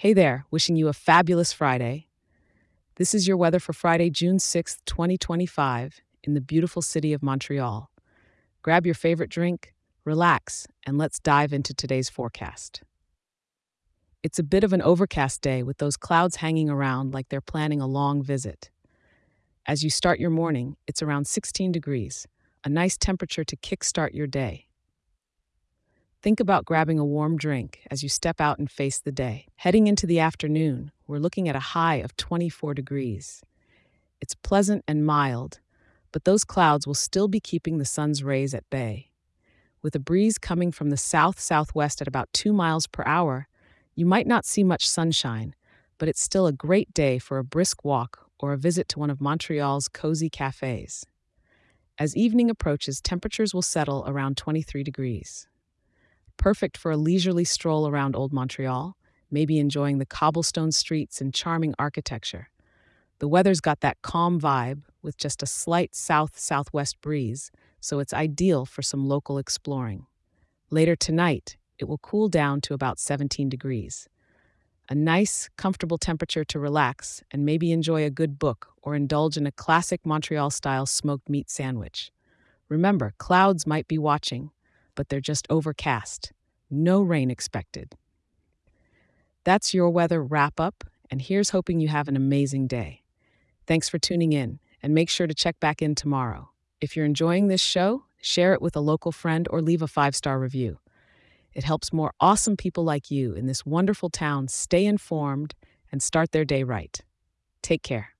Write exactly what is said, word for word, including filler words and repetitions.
Hey there, wishing you a fabulous Friday. This is your weather for Friday, June sixth, twenty twenty-five, in the beautiful city of Montreal. Grab your favorite drink, relax, and let's dive into today's forecast. It's a bit of an overcast day with those clouds hanging around like they're planning a long visit. As you start your morning, it's around sixteen degrees, a nice temperature to kickstart your day. Think about grabbing a warm drink as you step out and face the day. Heading into the afternoon, we're looking at a high of twenty-four degrees. It's pleasant and mild, but those clouds will still be keeping the sun's rays at bay. With a breeze coming from the south-southwest at about two miles per hour, you might not see much sunshine, but it's still a great day for a brisk walk or a visit to one of Montreal's cozy cafes. As evening approaches, temperatures will settle around twenty-three degrees. Perfect for a leisurely stroll around Old Montreal, maybe enjoying the cobblestone streets and charming architecture. The weather's got that calm vibe with just a slight south-southwest breeze, so it's ideal for some local exploring. Later tonight, it will cool down to about seventeen degrees. A nice, comfortable temperature to relax and maybe enjoy a good book or indulge in a classic Montreal-style smoked meat sandwich. Remember, clouds might be watching, but they're just overcast. No rain expected. That's your weather wrap up, and here's hoping you have an amazing day. Thanks for tuning in, and make sure to check back in tomorrow. If you're enjoying this show, share it with a local friend or leave a five-star review. It helps more awesome people like you in this wonderful town stay informed and start their day right. Take care.